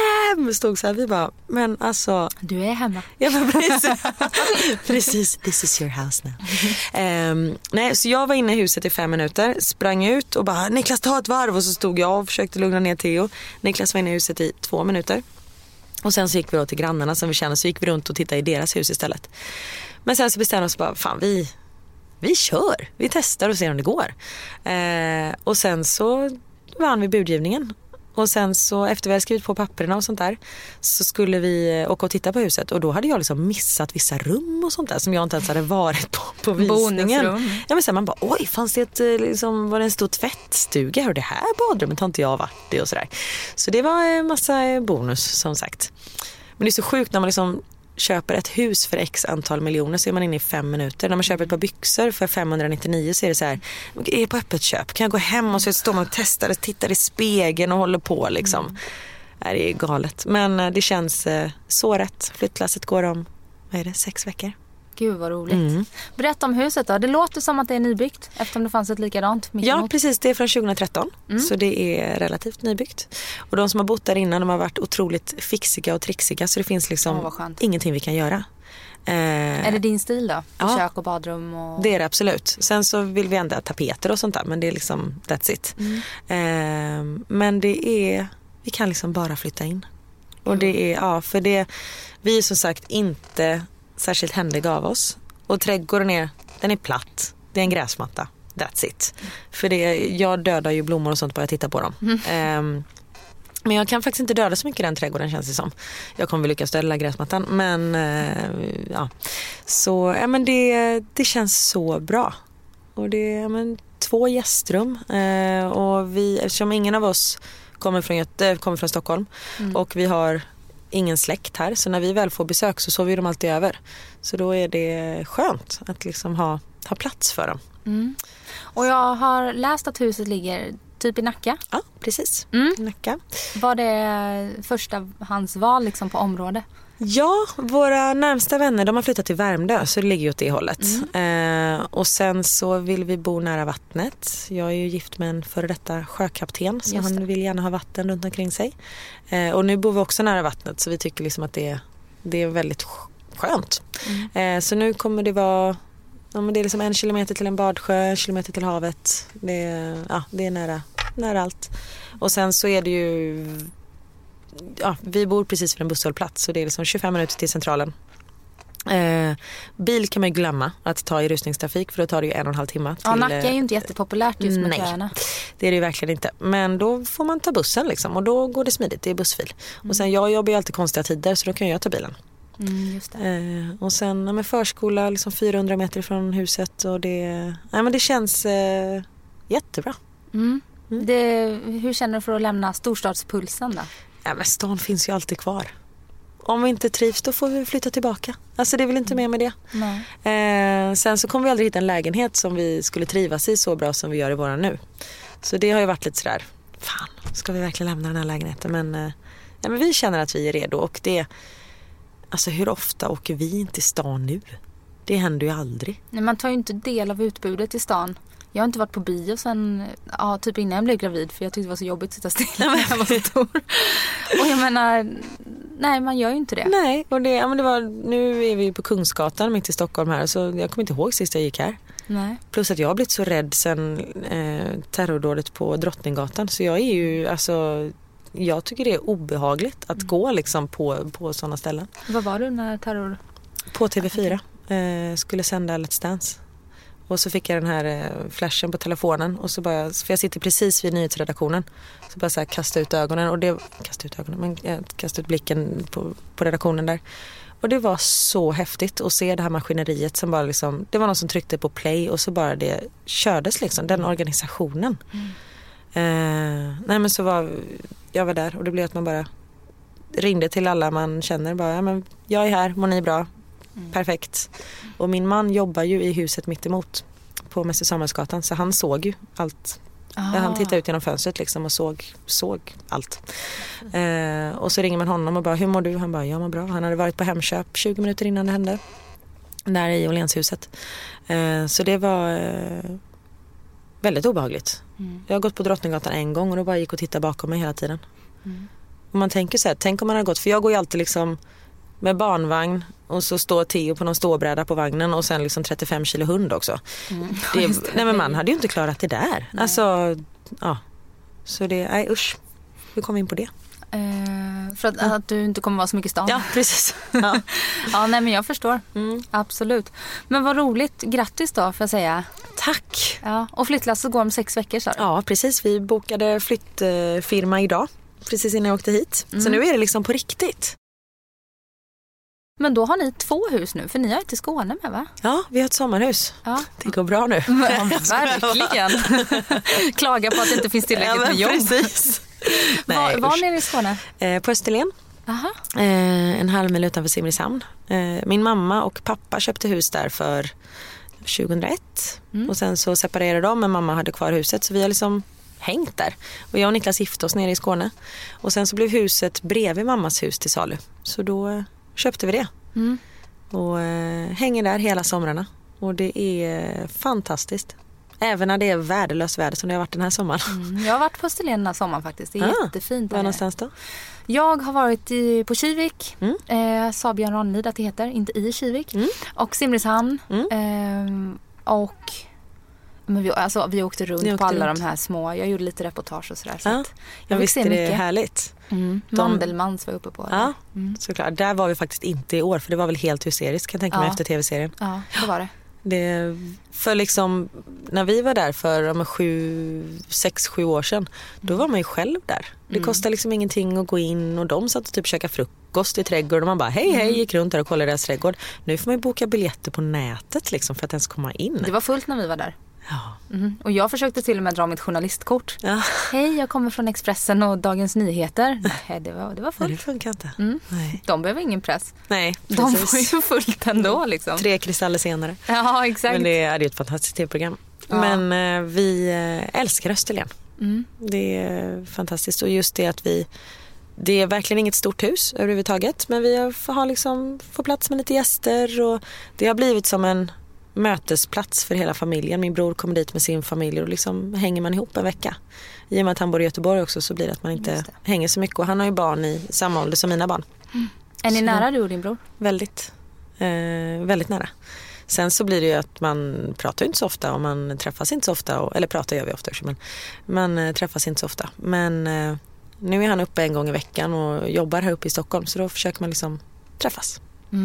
rum stod så här. Vi bara, men alltså... Du är hemma. Ja, men precis. This is your house now. Nej, så jag var inne i huset i 5 minuter. Sprang ut och bara, Niklas, ta ett varv. Och så stod jag och försökte lugna ner Theo. Niklas var inne i huset i 2 minuter. Och sen så gick vi då till grannarna som vi kände. Så gick vi runt och tittade i deras hus istället. Men sen så bestämde vi oss bara, fan vi kör. Vi testar och ser om det går. Och sen så vann vi budgivningen. Och sen så efter vi hade skrivit på papperna och sånt där så skulle vi åka och titta på huset. Och då hade jag liksom missat vissa rum och sånt där som jag inte ens hade varit på visningen. Bonusrum. Ja, men sen man bara, oj, fanns det liksom, var det en stor tvättstuga här och det här badrummet har inte jag varit i och sådär. Så det var en massa bonus som sagt. Men det är så sjukt när man liksom köper ett hus för x antal miljoner så är man inne i 5 minuter. När man köper ett par byxor för 599 så är det så här, är det på öppet köp? Kan jag gå hem och så står man och testar och tittar i spegeln och håller på liksom. Det är galet. Men det känns så rätt. Flyttlasset går om, 6 veckor. Gud vad roligt. Berätta om huset då. Det låter som att det är nybyggt eftersom det fanns ett likadant mitt emot. Ja, precis. Det är från 2013. Så det är relativt nybyggt. Och de som har bott där innan, de har varit otroligt fixiga och trixiga. Så det finns liksom ingenting vi kan göra. Är det din stil då? Ja. Kök och badrum? Och... Det är det absolut. Sen så vill vi ändra tapeter och sånt där. Men det är liksom, that's it. Men det är, vi kan liksom bara flytta in. Och det är, för det, vi är som sagt inte särskilt händiga av oss. Och trädgården den är platt. Det är en gräsmatta. That's it. För jag dödar ju blommor och sånt bara jag tittar på dem. Men jag kan faktiskt inte döda så mycket i den trädgården känns det som. Jag kommer väl lyckas döda gräsmattan. Men så men det känns så bra. Och det är 2 gästrum. Och eftersom ingen av oss kommer från Stockholm. Och vi har ingen släkt här. Så när vi väl får besök så sover de alltid över. Så då är det skönt att liksom ha plats för dem. Och jag har läst att huset ligger typ i Nacka. Ja, precis. Nacka. Var det förstahandsval liksom på område? Ja, våra närmsta vänner de har flyttat till Värmdö så det ligger ju åt det hållet. Och sen så vill vi bo nära vattnet. Jag är ju gift med en före detta sjökapten så han vill gärna ha vatten runt omkring sig. Och nu bor vi också nära vattnet så vi tycker liksom att det är väldigt skönt. Så nu kommer det vara det är liksom 1 kilometer till en badsjö, 1 kilometer till havet. Det är nära allt. Och sen så är det ju vi bor precis vid en busshållplats så det är liksom 25 minuter till centralen. Bil kan man ju glömma att ta i rusningstrafik för då tar det ju 1,5 timme. Ja, Nacka är ju inte jättepopulärt just med köerna. Det är det ju verkligen inte. Men då får man ta bussen liksom och då går det smidigt, det är bussfil. Och sen jag jobbar ju alltid konstiga tider så då kan jag ta bilen. Just det. Och sen med förskola liksom 400 meter från huset och det känns jättebra. Hur känner du för att lämna storstadspulsen då? Ja, men stan finns ju alltid kvar. Om vi inte trivs då får vi flytta tillbaka. Alltså det är väl inte mer med det. Sen så kommer vi aldrig hitta en lägenhet som vi skulle trivas i så bra som vi gör i våra nu. Så det har ju varit lite sådär, fan, ska vi verkligen lämna den här lägenheten? Men vi känner att vi är redo och alltså hur ofta åker vi inte till stan nu? Det händer ju aldrig. Nej, man tar ju inte del av utbudet i stan. Jag har inte varit på bio sen typ innan jag blev gravid för jag tyckte det var så jobbigt att sitta still när jag var så stor. Och jag menar, nej man gör ju inte det. Nej, och nu är vi på Kungsgatan mitt i Stockholm här så jag kommer inte ihåg sist jag gick här. Nej. Plus att jag har blivit så rädd sen terrordådet på Drottninggatan så jag är ju jag tycker det är obehagligt att gå liksom på sådana ställen. Vad var du när terror? På TV4 skulle sända Let's Dance. Och så fick jag den här flashen på telefonen och så bara, för jag sitter precis vid nyhetsredaktionen så bara så här kasta ut blicken på redaktionen där. Och det var så häftigt att se det här maskineriet som bara liksom, det var någon som tryckte på play och så bara det kördes liksom, den organisationen. Men så jag var där och det blev att man bara ringde till alla man känner bara, men jag är här, mår ni bra? Perfekt. Och min man jobbar ju i huset mitt emot på Mäster Samuelsgatan så han såg ju allt. Han tittade ut genom fönstret liksom och såg allt. Och så ringer man honom och bara, hur mår du? Han bara, jag mår bra. Han hade varit på Hemköp 20 minuter innan det hände. Där i Åhlénshuset. Så det var väldigt obehagligt. Jag har gått på Drottninggatan en gång och då bara gick och tittade bakom mig hela tiden. Om man tänker så här, tänk om man har gått, för jag går ju alltid liksom med barnvagn och så står Theo på någon ståbräda på vagnen och sen liksom 35 kilo hund också. Nej men man hade ju inte klarat det där. Nej. Alltså, ja. Så det, nej usch. Hur kom vi in på det? För att du inte kommer vara så mycket i stan. Ja, precis. Ja, ja nej men jag förstår. Absolut. Men vad roligt. Grattis då, får jag säga. Tack. Ja, och flyttlasset går om 6 veckor, så. Ja, precis. Vi bokade flyttfirma idag. Precis innan jag åkte hit. Så nu är det liksom på riktigt. Men då har ni 2 hus nu, för ni har till Skåne med, va? Ja, vi har ett sommarhus. Ja. Det går bra nu. Ja, verkligen. Klaga på att det inte finns tillräckligt med jobb. Precis. Nej, var nere i Skåne? På Österlen. Aha. En halv mil utanför Simrishamn. Min mamma och pappa köpte hus där för 2001. Och sen så separerade de, men mamma hade kvar huset. Så vi har liksom hängt där. Och jag och Niklas gifte oss nere i Skåne. Och sen så blev huset bredvid mammas hus till salu. Så då köpte vi det. Och hänger där hela somrarna. Och det är fantastiskt. Även när det är värdelöst väder som det har varit den här sommaren. Jag har varit på Österlen den här sommaren faktiskt. Det är jättefint. Var någonstans då? Jag har varit på Kivik. Sabian Ronnlid att det heter. Inte i Kivik. Och Simrishamn. Och... Men vi åkte runt på alla de här små. Jag gjorde lite reportage och sådär. Så jag visste det är härligt. Mandelmans var uppe på. Ja, såklart. Där var vi faktiskt inte i år. För det var väl helt hysteriskt, kan jag tänka mig, efter tv-serien. Ja, det var det. För liksom, när vi var där för 6-7 år sedan, då var man ju själv där. Det kostade liksom ingenting att gå in, och de satt och typ käka frukost i trädgården och man bara hej, gick runt där och kollade deras trädgård. Nu får man ju boka biljetter på nätet liksom för att ens komma in. Det var fullt när vi var där. Ja. Och jag försökte till och med dra mitt journalistkort. Hej, jag kommer från Expressen och Dagens Nyheter. Nej, det var fullt. Nej, det funkar inte. Nej. De behöver ingen press. Nej, precis. De får ju fullt ändå liksom. 3 kristaller senare. Ja, exakt. Men det är ju ett fantastiskt tv-program. Ja. Men vi älskar Österlen. Det är fantastiskt. Och just det att det är verkligen inget stort hus överhuvudtaget. Men vi har liksom får plats med lite gäster. Och det har blivit som en mötesplats för hela familjen. Min bror kommer dit med sin familj och liksom hänger man ihop en vecka. I och med att han bor i Göteborg också så blir det att man inte hänger så mycket. Och han har ju barn i samma ålder som mina barn. Är ni nära, du och din bror? Väldigt. Väldigt nära. Sen så blir det ju att man pratar inte så ofta och man träffas inte så ofta. Eller pratar gör vi ofta, men man träffas inte så ofta. Men nu är han uppe en gång i veckan och jobbar här uppe i Stockholm. Så då försöker man liksom träffas.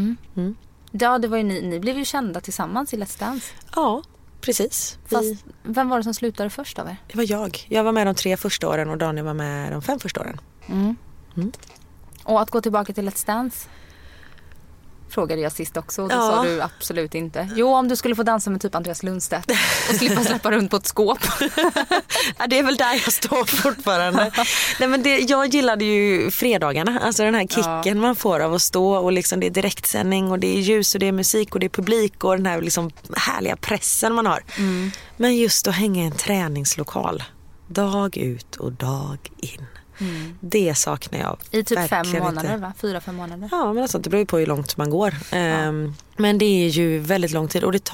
Ja, det var ju ni blev ju kända tillsammans i Let's Dance. Ja, precis. Fast, vem var det som slutade först av er? Det var jag. Jag var med de 3 första åren och Daniel var med de 5 första åren. Och att gå tillbaka till Let's Dance frågade jag sist också och då sa du absolut inte. Jo, om du skulle få dansa med typ Andreas Lundstedt och slippa släppa runt på ett skåp. Ja, det är väl där jag står fortfarande. Nej, men jag gillade ju fredagarna. Alltså den här kicken man får av att stå och liksom det är direktsändning och det är ljus och det är musik och det är publik och den här liksom härliga pressen man har. Men just att hänga i en träningslokal dag ut och dag in. Det saknar jag. I typ 5 månader va? 4-5 månader. Ja, men alltså, det beror ju på hur långt man går. Men det är ju väldigt lång tid och det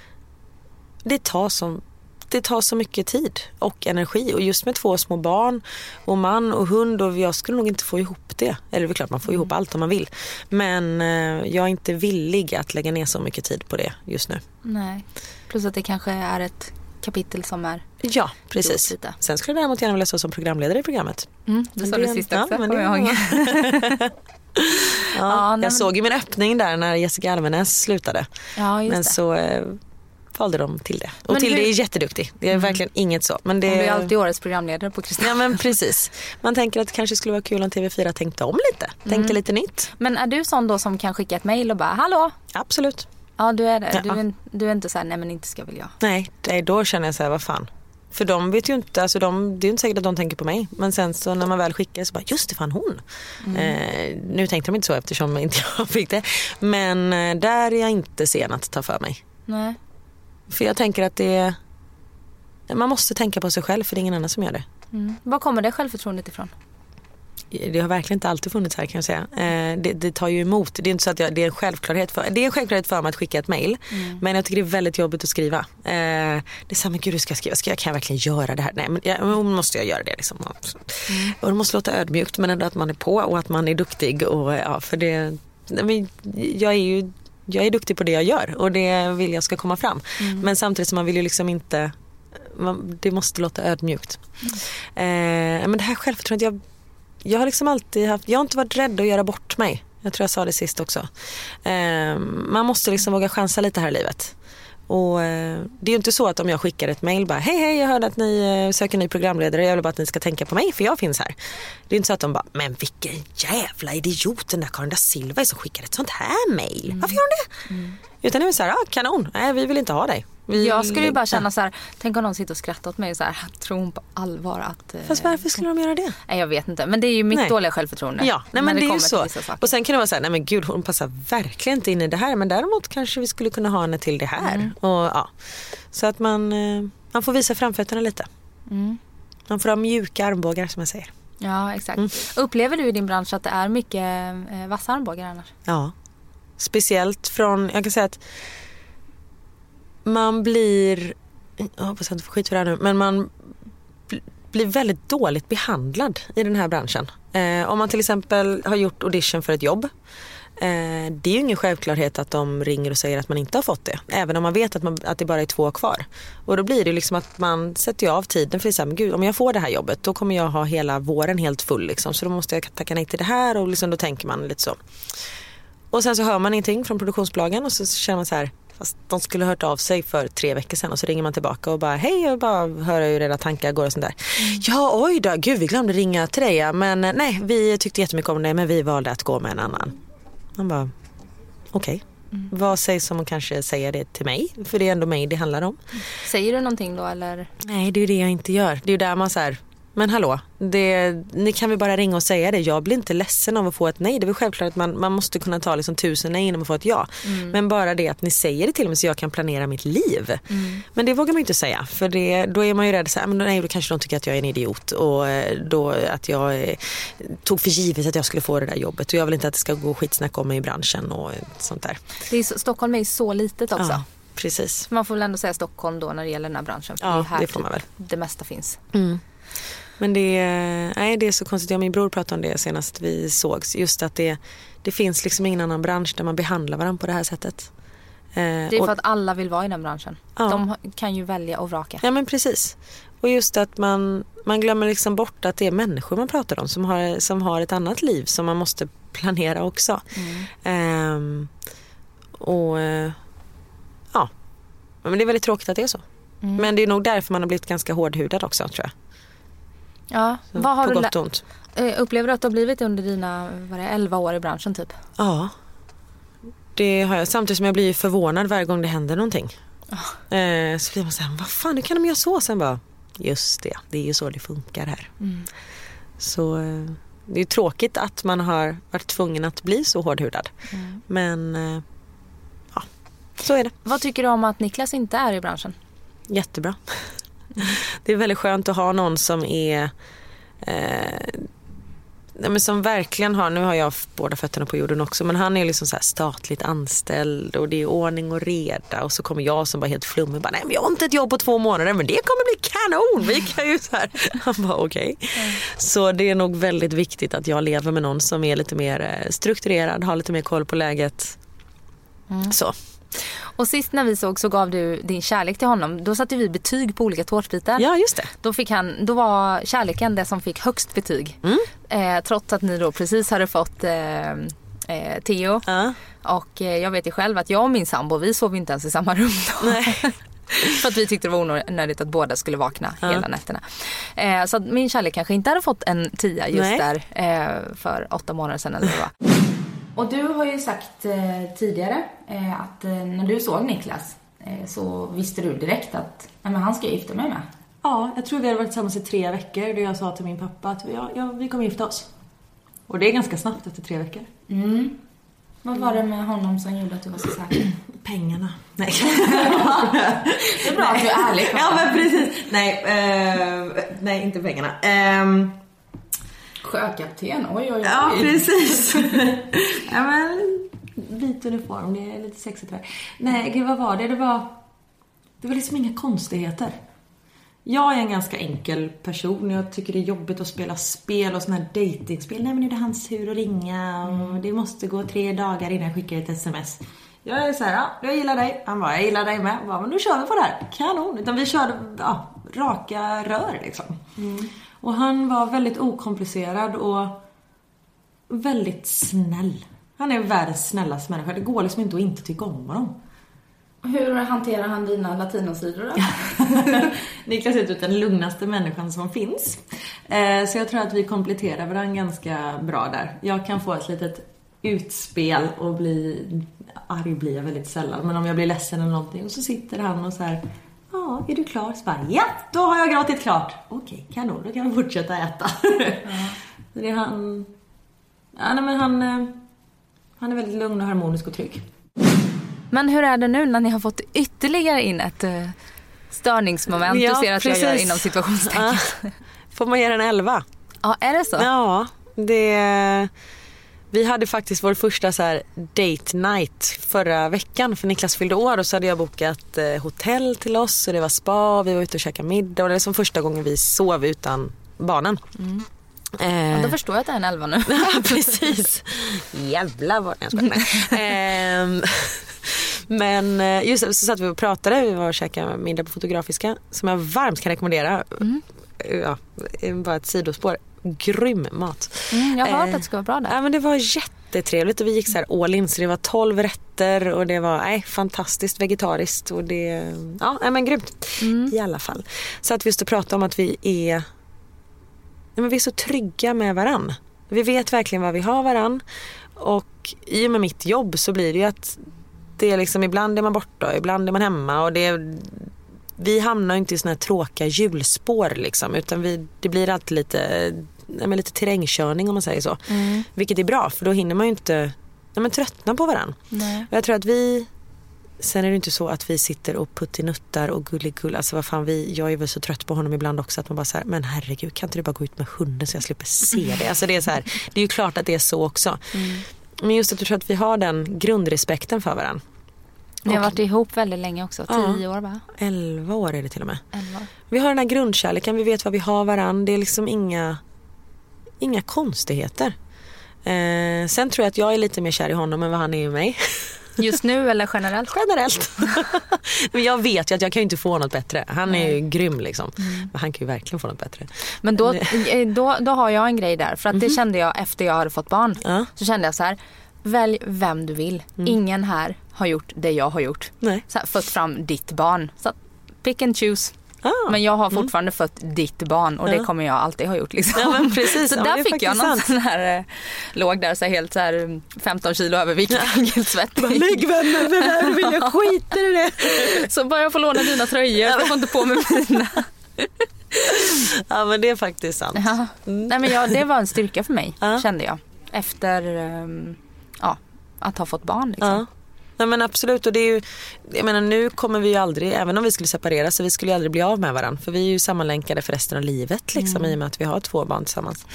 tar så mycket tid och energi. Och just med 2 små barn och man och hund och jag skulle nog inte få ihop det. Eller det är klart man får ihop allt om man vill. Men jag är inte villig att lägga ner så mycket tid på det just nu. Nej, plus att det kanske är ett kapitel som är... Ja, precis. Sen skulle jag däremot gärna vilja stå som programledare i programmet. Det sa du sist också. Ja, men jag såg ju min öppning där när Jessica Almenäs slutade. Ja, just men det. Så valde de till det. Och till det är jätteduktig. Det är verkligen inget så. Men det är alltid årets programledare på Kristina. Ja, men precis. Man tänker att det kanske skulle vara kul om TV4 tänkte om lite. Tänkte lite nytt. Men är du sån då som kan skicka ett mejl och bara, hallå? Absolut. Ja, du är det. Du är inte så här, nej men inte ska väl jag. Nej, då känner jag så här, vad fan. För de vet ju inte, alltså det är ju inte säkert att de tänker på mig. Men sen så när man väl skickar så bara, just det, fan hon. Nu tänkte de inte så eftersom inte jag fick det. Men där är jag inte sen att ta för mig. Nej. För jag tänker att man måste tänka på sig själv för det är ingen annan som gör det. Var kommer det självförtroendet ifrån? det har verkligen inte alltid funnits här, kan jag säga. Det tar ju emot. Det är inte så att det är en självklarhet för mig att skicka ett mejl. Men jag tycker det är väldigt jobbigt att skriva. Det är så här, men gud, hur ska jag skriva? Kan jag verkligen göra det här? Nej, men måste jag göra det liksom. Och det måste låta ödmjukt, men ändå att man är på och att man är duktig. Och, ja, för det... Men jag är duktig på det jag gör och det vill jag ska komma fram. Men samtidigt så man vill ju liksom inte... det måste låta ödmjukt. Men det här självförtroendet, jag har liksom alltid haft, jag har inte varit rädd att göra bort mig. Jag tror jag sa det sist också. Man måste liksom våga chansa lite här i livet. Och det är ju inte så att om jag skickar ett mejl bara hej, jag hörde att ni söker ny programledare, jag vill bara att ni ska tänka på mig för jag finns här. Det är inte så att de bara, men vilken jävla idiot den där Karin da Silva som skickar ett sånt här mejl. Varför gör de det? Utan det är så här, kanon, nej, vi vill inte ha dig. Jag skulle ju bara känna så här, tänk om någon sitter och skrattar åt mig och så här, tror hon på allvar att... Fast varför skulle de göra det? Nej, jag vet inte, men det är ju mitt dåliga självförtroende. Ja, nej, men det är ju så. Och sen kan det vara så här, nej men gud, hon passar verkligen inte in i det här, men däremot kanske vi skulle kunna ha henne till det här. Och, ja. Så att man får visa framfötterna lite. Man får ha mjuka armbågar, som jag säger. Ja, exakt. Upplever du i din bransch att det är mycket vassa armbågar annars? Ja, speciellt från, jag kan säga att man blir, jag hoppas jag inte får skit för det här nu, men man blir väldigt dåligt behandlad i den här branschen. Om man till exempel har gjort audition för ett jobb, det är ju ingen självklarhet att de ringer och säger att man inte har fått det. Även om man vet att det bara är 2 kvar. Och då blir det liksom att man sätter av tiden för att säga, men gud, om jag får det här jobbet då kommer jag ha hela våren helt full liksom. Så då måste jag tacka nej till det här och liksom, då tänker man lite så. Och sen så hör man ingenting från produktionsbolagen och så känner man så här, fast de skulle ha hört av sig för 3 veckor sedan och så ringer man tillbaka och bara, hej, jag bara hör hur era tankar går och sånt där. Ja, oj då, gud, vi glömde ringa till dig, men nej, vi tyckte jättemycket om det, men vi valde att gå med en annan. Man bara, okej. Vad sägs om att kanske säga det till mig? För det är ändå mig det handlar om. Säger du någonting då, eller? Nej, det är ju det jag inte gör. Det är ju där man så här, men hallå, ni kan väl bara ringa och säga det. Jag blir inte ledsen av att få ett nej. Det är väl självklart att man måste kunna ta liksom 1000 nej innan man får ett ja. Men bara det att ni säger det till mig så jag kan planera mitt liv. Men det vågar man ju inte säga. För då är man ju rädd så här, men nej, då kanske de tycker att jag är en idiot. Och då att jag tog för givet att jag skulle få det där jobbet. Och jag vill inte att det ska gå skitsnack om mig i branschen och sånt där. Stockholm är så litet också. Ja, precis. Man får väl ändå säga Stockholm då när det gäller den här branschen. För ja, det är här det får man väl. Det mesta finns. Men det är så konstigt. Jag och min bror pratade om det senast vi sågs. Just att det finns liksom ingen annan bransch där man behandlar varandra på det här sättet. Det är för att alla vill vara i den branschen. Ja. De kan ju välja och vraka. Ja, men precis. Och just att man glömmer liksom bort att det är människor man pratar om som har ett annat liv som man måste planera också. Ja. Men det är väldigt tråkigt att det är så. Men det är nog därför man har blivit ganska hårdhudad också, tror jag. Ja, vad har på du gott och ont. Upplever du att du har blivit under dina 11 år i branschen typ? Ja, det har jag. Samtidigt som jag blir förvånad varje gång det händer någonting. Så blir man så här, vad fan, hur kan de göra så? Sen bara, just det är ju så det funkar här. Så det är ju tråkigt att man har varit tvungen att bli så hårdhudad. Men ja, så är det. Vad tycker du om att Niklas inte är i branschen? Jättebra. Det är väldigt skönt att ha någon som är men som verkligen har, nu har jag båda fötterna på jorden också, men han är liksom så här statligt anställd och det är ordning och reda, och så kommer jag som bara helt flummig bara, nej men jag har inte ett jobb på 2 månader, men det kommer bli kanon, vi kan ju så här. Han bara okej. Så det är nog väldigt viktigt att jag lever med någon som är lite mer strukturerad, har lite mer koll på läget. Så. Och sist när vi såg så gav du din kärlek till honom. Då satte vi betyg på olika tårtbitar. Ja, just det. Då var kärleken det som fick högst betyg. Trots att ni då precis hade fått Theo. Och jag vet ju själv att jag och min sambo, vi sov inte ens i samma rum då. Nej. För att vi tyckte det var onödigt att båda skulle vakna hela nätterna. Så att min kärlek kanske inte hade fått en 10 just där för 8 månader sedan eller vad det var. Och du har ju sagt tidigare att när du såg Niklas så visste du direkt att han ska gifta mig med. Ja, jag tror vi hade varit tillsammans i 3 veckor då jag sa till min pappa att vi kommer gifta oss. Och det är ganska snabbt efter 3 veckor. Vad var det med honom som gjorde att du var så säker? Pengarna. Nej. Det är bra att du är ärlig. Ja, men precis. Nej, inte pengarna. Sjökapten, oj. Ja, precis. Ja, men vit uniform, det är lite sexigt här. Nej, gud, vad var det? Det var liksom inga konstigheter. Jag är en ganska enkel person. Jag tycker det är jobbigt att spela spel och såna här datingspel. Nej, men nu är det hans tur att ringa och det måste gå 3 dagar innan jag skickar ett sms. Jag är så här, ja, jag gillar dig. Han bara, jag gillar dig med. Men nu kör vi på det här. Kanon. Utan vi körde raka rör liksom. Och han var väldigt okomplicerad och väldigt snäll. Han är världens snällaste människa. Det går liksom inte att inte tycka om honom. Hur hanterar han dina latinosidor då? Niklas är den lugnaste människan som finns. Så jag tror att vi kompletterar varandra ganska bra där. Jag kan få ett litet utspel och arg blir jag väldigt sällan. Men om jag blir ledsen eller någonting och så sitter han och så här, ja, är du klar? Så bara, ja, då har jag gråtit klart. Okej, kanon, då kan jag fortsätta äta. Det är han... Ja, nej, men han är väldigt lugn och harmonisk och trygg. Men hur är det nu när ni har fått ytterligare in ett störningsmoment? Ja, du ser att precis. jag gör inom situationstecken. Får man ge den 11? Ja, är det så? Ja, vi hade faktiskt vår första så här date night förra veckan för Niklas fyllde år och så hade jag bokat hotell till oss och det var spa, vi var ute och käkade middag och det var som första gången vi sov utan barnen. Ja, då förstår jag att det är en 11 nu. Precis. Jävlar vad jag ska men just så satt vi och pratade, vi var och käkade middag på Fotografiska som jag varmt kan rekommendera. Ja, bara ett sidospår. Grym mat. Jag har hört att det ska vara bra där. Ja, men det var jättetrevligt och vi gick så här all in så det var 12 rätter och det var fantastiskt vegetariskt och det men grymt i alla fall. Så att vi just prata om att vi är så trygga med varann. Vi vet verkligen vad vi har varann och i och med mitt jobb så blir det ju att det är liksom ibland är man borta, ibland är man hemma och vi hamnar inte i såna här tråkiga hjulspår liksom, utan det blir alltid lite terrängkörning om man säger så. Vilket är bra för då hinner man ju inte tröttna på varann. Nej. Och jag tror att sen är det inte så att vi sitter och puttinuttar och gulligull. Alltså vad fan, jag är väl så trött på honom ibland också att man bara så här, men herregud, kan inte du bara gå ut med hunden så jag slipper se det? Alltså det är så här, det är ju klart att det är så också. Men just att jag tror att vi har den grundrespekten för varandra. Ni har varit ihop väldigt länge också, 10 år va? 11 år är det till och med. 11. Vi har den här grundkärleken, vi vet vad vi har varann. Det är liksom inga konstigheter. Sen tror jag att jag är lite mer kär i honom än vad han är i mig. Just nu eller generellt? Generellt. Men jag vet ju att jag kan ju inte få något bättre. Han är ju grym liksom. Men han kan ju verkligen få något bättre. Men då har jag en grej där. För att det kände jag efter jag hade fått barn. Så kände jag så här, välj vem du vill. Ingen här har gjort det jag har gjort. Nej. Så här, fött fram ditt barn. Så pick and choose. Men jag har fortfarande fött ditt barn och det kommer jag alltid ha gjort liksom. Ja, men precis. Så där fick jag någon sån här låg där så helt så här 15 kilo övervikt, helt svettig. Lägg vänner, det där vill jag skita i det. Så bara jag får låna dina tröjor, jag får inte på med mina. Ja, men det är faktiskt sant. Nej, men det var en styrka för mig, kände jag. Efter att ha fått barn liksom. Nej, men absolut, och det är ju, jag menar, nu kommer vi ju aldrig, även om vi skulle separera så vi skulle ju aldrig bli av med varandra, för vi är ju sammanlänkade för resten av livet liksom, i och med att vi har 2 barn tillsammans.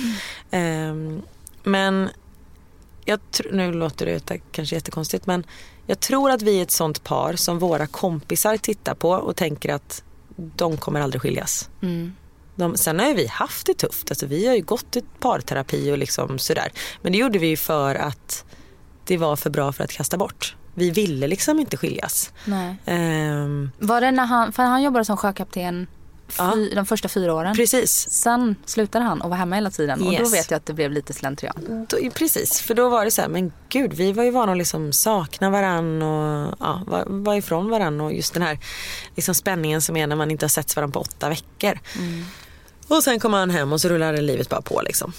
Men nu låter det kanske jättekonstigt, men jag tror att vi är ett sånt par som våra kompisar tittar på och tänker att de kommer aldrig skiljas. Sen har ju vi haft det tufft, alltså vi har ju gått i parterapi och liksom sådär, men det gjorde vi ju för att det var för bra för att kasta bort. Vi ville liksom inte skiljas. Nej. Var det när han jobbade som sjökapten de första 4 åren? Precis. Sen slutade han och var hemma hela tiden. Och då vet jag att det blev lite slentrian. Precis, för då var det så här, men gud, vi var ju vana att liksom sakna varann och var ifrån varann. Och just den här liksom spänningen som är när man inte har sett varann på 8 veckor. Och sen kommer han hem och så rullade livet bara på liksom.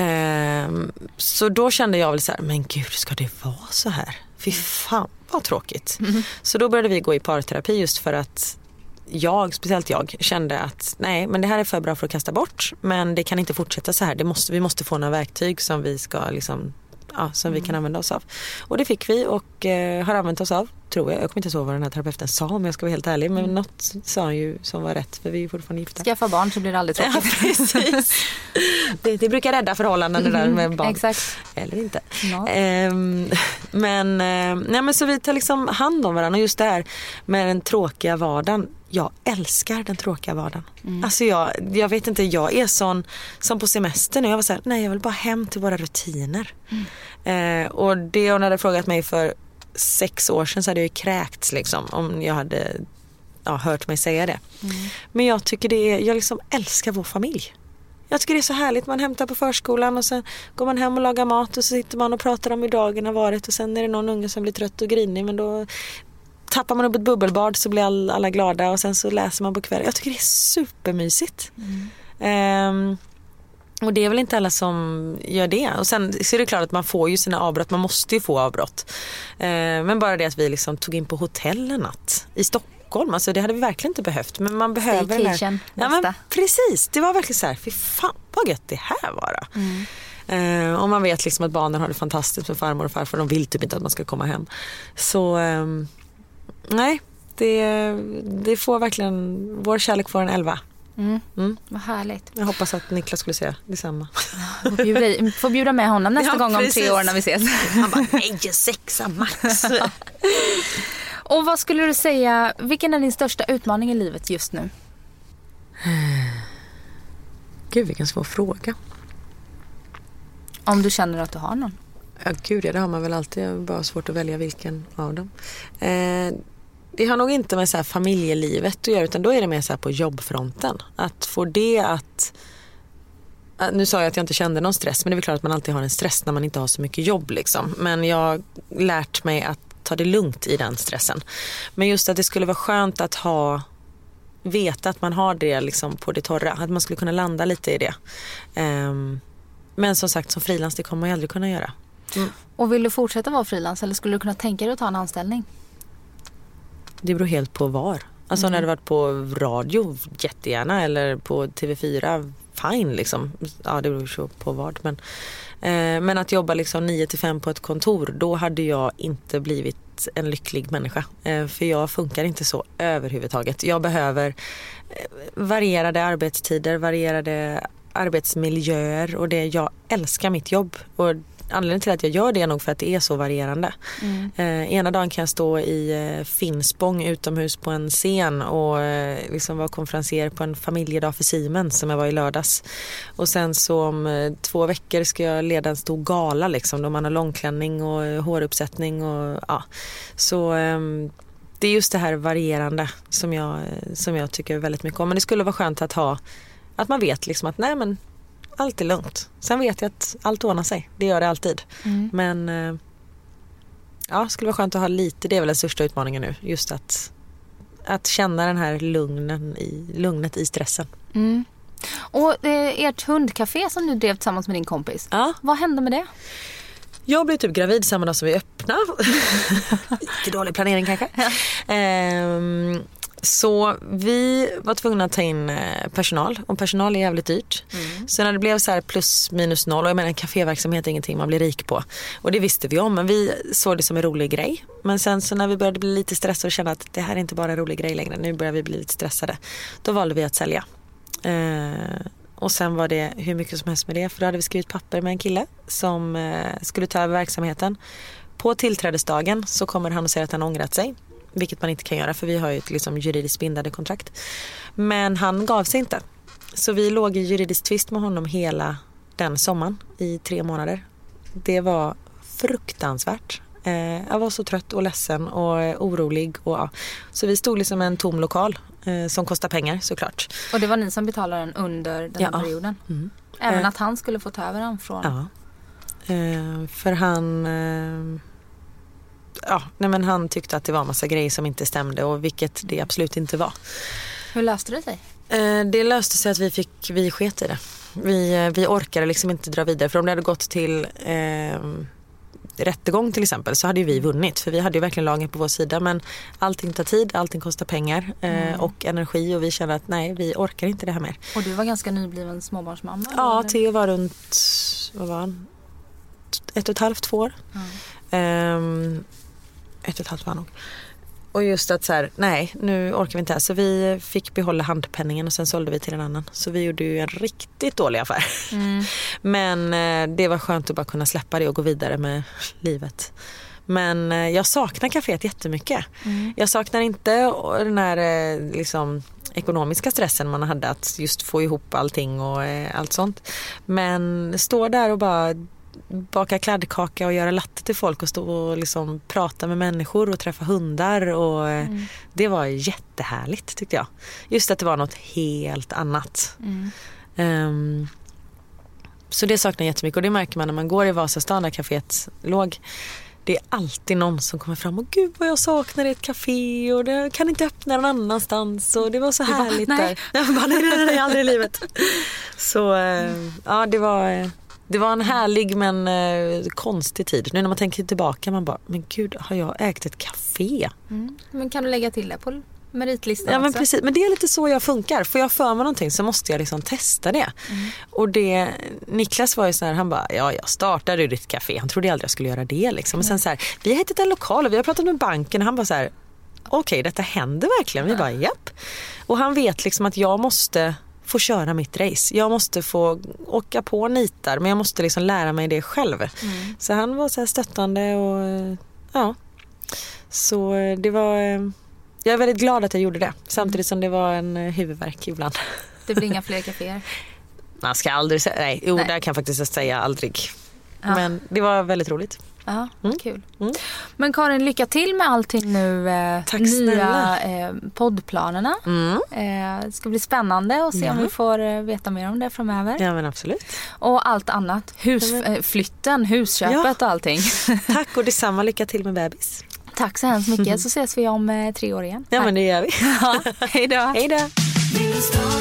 Så då kände jag väl så här, men gud, ska det vara så här? Fy fan, vad tråkigt. Så då började vi gå i parterapi just för att speciellt jag kände att nej, men det här är för bra för att kasta bort, men det kan inte fortsätta så här. Vi måste få några verktyg som vi ska liksom som vi kan använda oss av. Och det fick vi och har använt oss av, tror jag. Jag kommer inte ihåg vad den här terapeuten sa, om jag ska vara helt ärlig. Men något sa han ju som var rätt, för vi är fortfarande gifta. Skaffa barn så blir det aldrig tråkigt. Ja, precis. det brukar rädda förhållanden det där med barn. Exakt. Eller inte. No. Men så vi tar liksom hand om varandra. Och just det här med den tråkiga vardagen. Jag älskar den tråkiga vardagen. Alltså jag vet inte, jag är sån som på semestern. Och jag var så här, nej, jag vill bara hem till våra rutiner. Och det hon hade frågat mig för 6 år sedan, så hade jag ju kräkts liksom, om jag hade hört mig säga det. Men jag tycker jag liksom älskar vår familj. Jag tycker det är så härligt. Man hämtar på förskolan och sen går man hem och lagar mat och så sitter man och pratar om hur dagen har varit och sen är det någon unge som blir trött och grinig, men då tappar man upp ett bubbelbad så blir alla glada och sen så läser man på kvällen. Jag tycker det är supermysigt. Och det är väl inte alla som gör det. Och sen så är det klart att man får ju sina avbrott. Man måste ju få avbrott. Men bara det att vi liksom tog in på hotell en natt i Stockholm. Alltså det hade vi verkligen inte behövt. Men man behöver den här... Ja, men precis. Det var verkligen så här, fy fan vad gött det här var då. Och man vet liksom att barnen har det fantastiskt med farmor och farfar. De vill typ inte att man ska komma hem. Så nej, det får verkligen... Vår kärlek får en 11. Vad härligt. Jag hoppas att Niklas skulle säga detsamma. Får bjuda med honom nästa gång om 3 år när vi ses. Han bara, nej, 6 max. Och vad skulle du säga, vilken är din största utmaning i livet just nu? Gud, vilken svår fråga. Om du känner att du har någon. Ja, gud, det har man väl alltid. Bara svårt att välja vilken av dem. Det har nog inte med så här familjelivet att göra, utan då är det mer så här på jobbfronten. Att få det att... Nu sa jag att jag inte kände någon stress, men det är väl klart att man alltid har en stress när man inte har så mycket jobb liksom. Men jag har lärt mig att ta det lugnt i den stressen. Men just att det skulle vara skönt att veta att man har det liksom på det torra. Att man skulle kunna landa lite i det. Men som sagt, som frilans, det kommer man ju aldrig kunna göra. Och vill du fortsätta vara frilans eller skulle du kunna tänka dig att ta en anställning? Det beror helt på var. Alltså när det varit på radio, jättegärna. Eller på TV4, fine liksom. Ja, det beror så på vad. Men att jobba liksom 9-5 på ett kontor, då hade jag inte blivit en lycklig människa. För jag funkar inte så överhuvudtaget. Jag behöver varierade arbetstider, varierade arbetsmiljöer. Och jag älskar mitt jobb. Och anledningen till att jag gör det är nog för att det är så varierande. Ena dagen kan jag stå i Finspång utomhus på en scen och liksom vara konferencier på en familjedag för Siemens som jag var i lördags. Och sen så om 2 veckor ska jag leda en stor gala liksom, då man har långklänning och håruppsättning och ja. Så det är just det här varierande som jag tycker väldigt mycket om. Men det skulle vara skönt att man vet liksom att nej, men allt är lugnt. Sen vet jag att allt ordnar sig. Det gör det alltid. Men ja, skulle vara skönt att ha lite. Det är väl den största utmaningen nu. Just att känna den här lugnet i stressen. Och ert hundcafé som du drev tillsammans med din kompis. Ja. Vad hände med det? Jag blev typ gravid samma dag som vi öppnade. Inte dålig planering kanske. Så vi var tvungna att ta in personal. Och personal är jävligt dyrt. Så när det blev så här plus minus noll. Och jag menar, kaféverksamhet är ingenting man blir rik på. Och det visste vi om. Men vi såg det som en rolig grej. Men sen så när vi började bli lite stressade och känna att det här är inte bara en rolig grej längre. Nu börjar vi bli lite stressade. Då valde vi att sälja. Och sen var det hur mycket som helst med det. För då hade vi skrivit papper med en kille som skulle ta över verksamheten. På tillträdesdagen så kommer han och säger att han ångrat sig. Vilket man inte kan göra, för vi har ju ett liksom juridiskt bindande kontrakt. Men han gav sig inte. Så vi låg i juridisk tvist med honom hela den sommaren i 3 månader. Det var fruktansvärt. Jag var så trött och ledsen och orolig. Ja. Så vi stod liksom i en tom lokal som kostar pengar såklart. Och det var ni som betalade den under den här perioden? Även att han skulle få ta över den från? Ja. För han... men han tyckte att det var en massa grejer som inte stämde, och vilket det absolut inte var. Hur löste det sig? Det löste sig att vi sket i det. Vi orkade liksom inte dra vidare, för om det hade gått till rättegång till exempel så hade ju vi vunnit, för vi hade ju verkligen lagen på vår sida, men allting tar tid, allting kostar pengar och energi, och vi kände att nej, vi orkar inte det här mer. Och du var ganska nybliven småbarnsmamma? Ja, Theo var runt, vad var han? 1,5, 2 år. 1,5 var nog. Och just att så här, nej, nu orkar vi inte här. Så vi fick behålla handpenningen och sen sålde vi till en annan. Så vi gjorde ju en riktigt dålig affär. Men det var skönt att bara kunna släppa det och gå vidare med livet. Men jag saknar kaféet jättemycket. Jag saknar inte den här liksom ekonomiska stressen man hade att just få ihop allting och allt sånt. Men stå där och bara baka kladdkaka och göra latte till folk och stå och liksom prata med människor och träffa hundar och det var jättehärligt tyckte jag. Just att det var något helt annat. Så det saknar jag jättemycket och det märker man när man går i Vasastan där kaféet låg. Det är alltid någon som kommer fram och gud vad jag saknar ett café och det kan inte öppna någon annanstans och det var så härligt där. Nej, aldrig i livet. Så ja, det var en härlig men konstig tid. Nu när man tänker tillbaka man bara, men gud, har jag ägt ett café? Men kan du lägga till det på meritlistan? Ja, men precis. Men det är lite så jag funkar. Får jag för mig någonting så måste jag liksom testa det. Och det, Niklas var ju så här, han bara, ja, jag startade ju ditt café. Han trodde aldrig jag skulle göra det liksom. Och sen så här, vi har hittat en lokal och vi har pratat med banken och han bara så här, okej, detta händer verkligen. Vi bara, japp. Och han vet liksom att jag måste få köra mitt race. Jag måste få åka på nitar, men jag måste liksom lära mig det själv. Så han var så här stöttande och ja. Så det var, jag är väldigt glad att jag gjorde det. Samtidigt som det var en huvudvärk ibland. Det blir inga fler kaféer. Man ska aldrig säga, nej, där kan jag faktiskt säga aldrig. Ja. Men det var väldigt roligt. Ja, kul. Men Karin, lycka till med allting nu. Tack nya poddplanerna. Det ska bli spännande att se om vi får veta mer om det framöver. Ja, men absolut. Och allt annat. Flytten, husköpet och allting. Tack och detsamma, lycka till med bebis. Tack så hemskt mycket, så ses vi om 3 år igen. Ja, men det gör vi. Ja, hej då. Hej då.